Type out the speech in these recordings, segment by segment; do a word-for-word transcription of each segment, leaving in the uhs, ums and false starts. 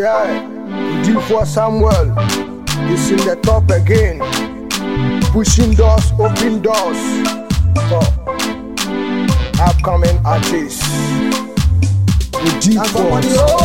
Yeah, D four Samuel is in the top again, pushing doors, open doors for upcoming artists. With D four. Money,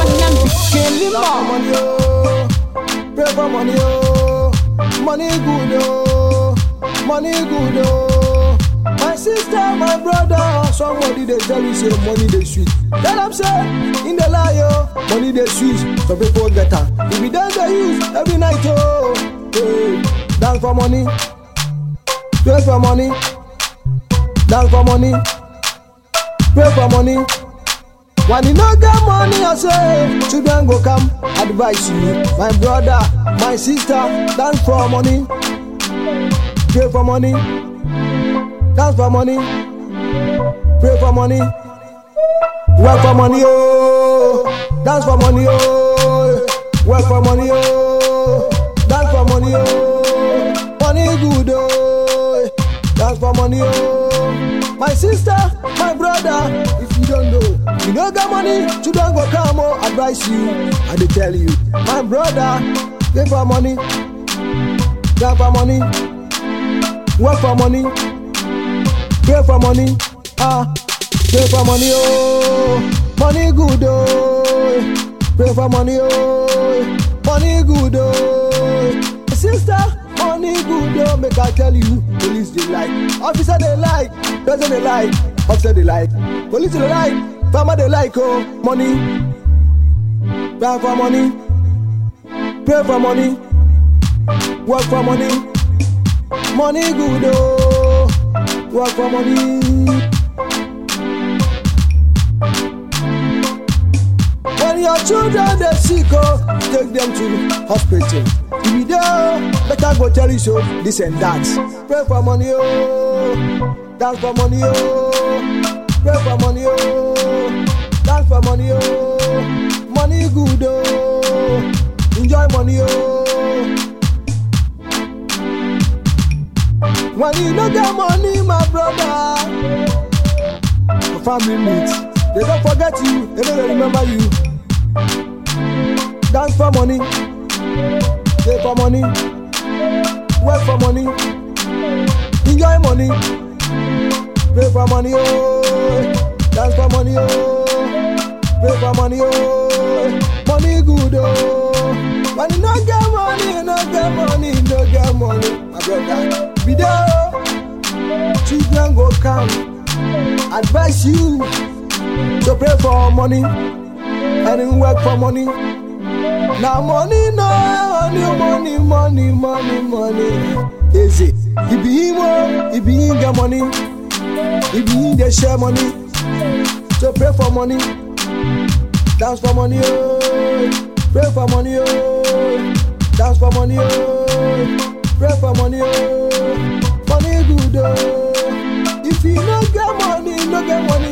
oh, pray for money, oh, money good, oh, money good, oh. My sister, my brother, somebody they tell you say money they sweet. Tell them say in the lie, oh, money they sweet. Some people get her. If we dance they use every night, oh, hey, dance for money, pray for money, dance for money, pray for money. When you no get money, I say children go come advise you. My brother, my sister, dance for money, pray for money. Dance for money, pray for money, work for money, oh. Dance for money, oh. Work for money, oh. Dance for money, oh. Money good, oh. Dance for money, oh. My sister, my brother, if you don't know, you don't got money, children go come oh, advise you. I dey tell you, my brother, pray for money, dance for money, work for money. Pray for money, ah, pray for money, oh, money good, oh, pray for money, oh, money good, oh, sister, money good, oh, make I tell you, police they like, officer they like, president they like, officer they like, police they like, farmer they like, oh, money, pray for money, pray for money, work for money, money good, oh. Work for money. When your children they sick, oh, take them to hospital. If you there, better go tell you so. This and that. Pray for money, oh. Dance for money, oh. Pray for money, oh. Dance for money, oh. Money good, oh. Enjoy money, oh. When you don't get money, my brother, your family meet. They don't forget you, they don't remember you. Dance for money, pay for money, work for money, enjoy money, pray for money, oh, dance for money, oh, pray for money, oh, money good, oh. When you don't get money, you don't get money, you don't get money, my brother. Be there, children go come, advise you to pray for money and work for money. Now money, no, money, money, money, money. Is it? If he more, if he get money, if he they share money, so pray for money, dance for money, oh, pray for money, oh, dance for money, oh, pray for money, oh. Money good, oh. If you no get money, no get money.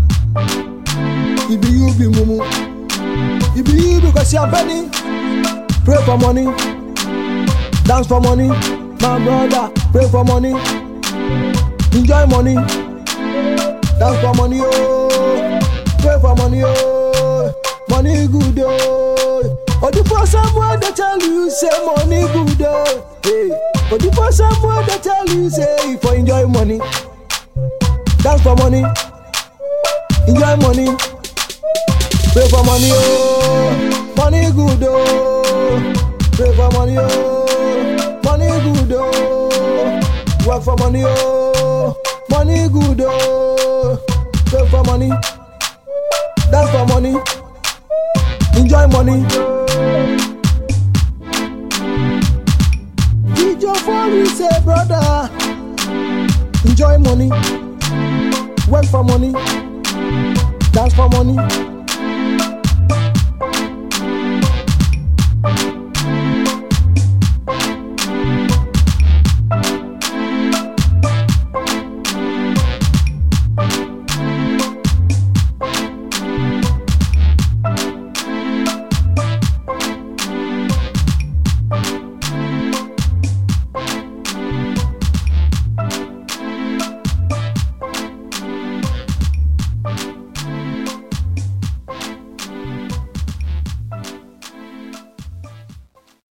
If you be mumu, if you because you are penny, pray for money, dance for money, my brother. Pray for money, enjoy money, dance for money, oh. Pray for money, oh. Money good, oh. Or the first someone that tell you say money good, oh. Hey. But the first someone that tell you say for enjoy money, dance for money, enjoy money, pray for money, oh, money good, oh, pray for money, oh, money good, oh, work for money, oh, money good, oh, pray for money, dance for money, enjoy money. Your phone we say brother, enjoy money, work for money, dance for money.